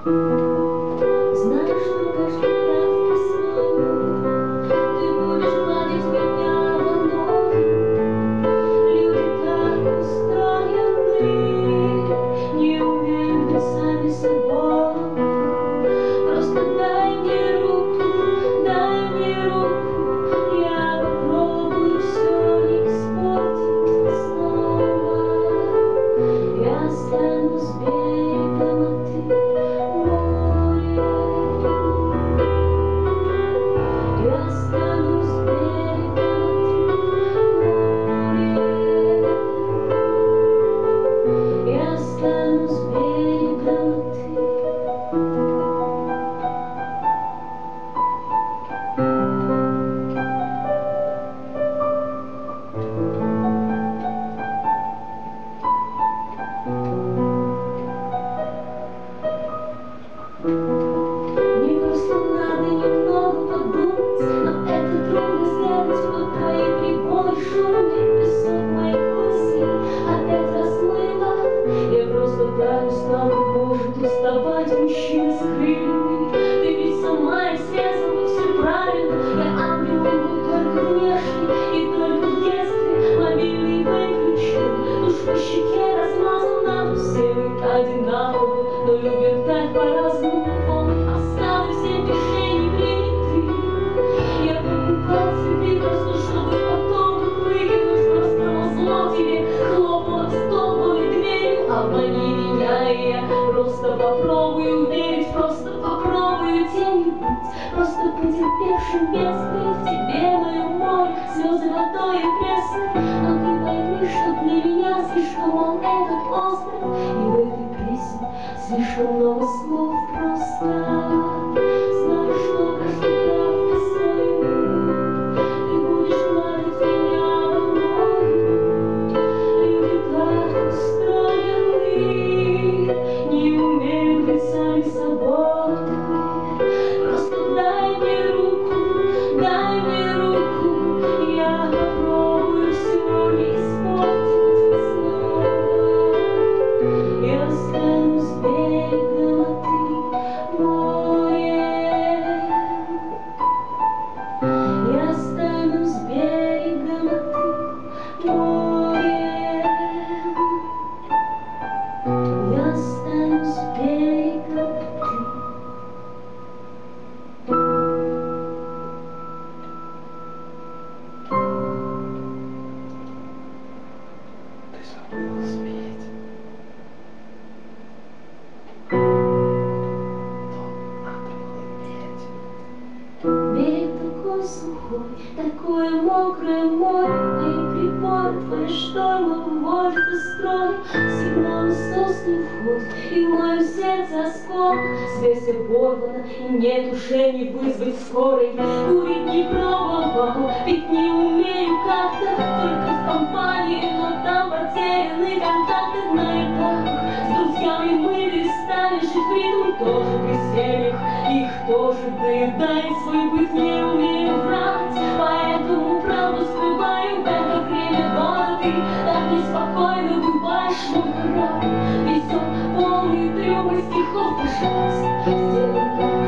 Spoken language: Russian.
Знаешь, что каждый раз по-своему ты будешь гладить меня в ноги. Люди так устроены, не умеют быть сами собой. Просто дай мне руку, я попробую все не испортить снова. Я стану с берегом, а ты море. Я стану с берегом, а ты море. Я стану с берегом, а ты. Мне просто надо немного подумать, но это трудно сделать под твои прибой. Шумный песок моих мыслей опять размыло. Я просто так устал, как может уставать мужчина с крыльями. Ты ведь сама их срезала, все правильно. Я ангел, был только внешний, и только в детстве мобильный выключен. Уж по щеке размазал нам, все мы одинаковы, но любят так по-разному. Оставив все пишения приняты. Я покупал цветы просто, чтобы потом выкинуть. Просто назло тебе хлопала в столбовой дверью. Обмани меня, и я просто попробую верить. Просто попробую тенью быть, просто потерпевшим бедствие. В тебе мое море, слезы водой и пресной. Но ты пойми, что для меня слишком он этот остров. И в этой песне слишком много слов просто. Знаешь, что каждый раз по-своему ты будешь гладить меня в ноги. Люди так устроены, не умеют быть сами собой. Просто дай мне руку, я попробую все не испортить снова. Я стану с берегом, а ты море. Я стану с берегом, а ты море. Я стану с берегом, а ты. Ты забыла спеть. Но надо мне петь. Берег такой сухой, такое мокрое море. Мои приборы, твои штормы выводят из строя. Сигнал снос не входит, и в моем сердце осколок. Связь оборвана, и нет уже не вызвать скорой. Курить не пробовал, ведь не умею как-то. Только в компании, но там потеряны контакты на этапах. С друзьями мы перестали жить в ритм, тоже при семьях. Их тоже доедает свой быт, не умею врать. Поэтому правду скрываю в это время года. Ты так неспокойно бываешь, мой корабль. Везет полный трюмы стихов, пожалуйста, сделай как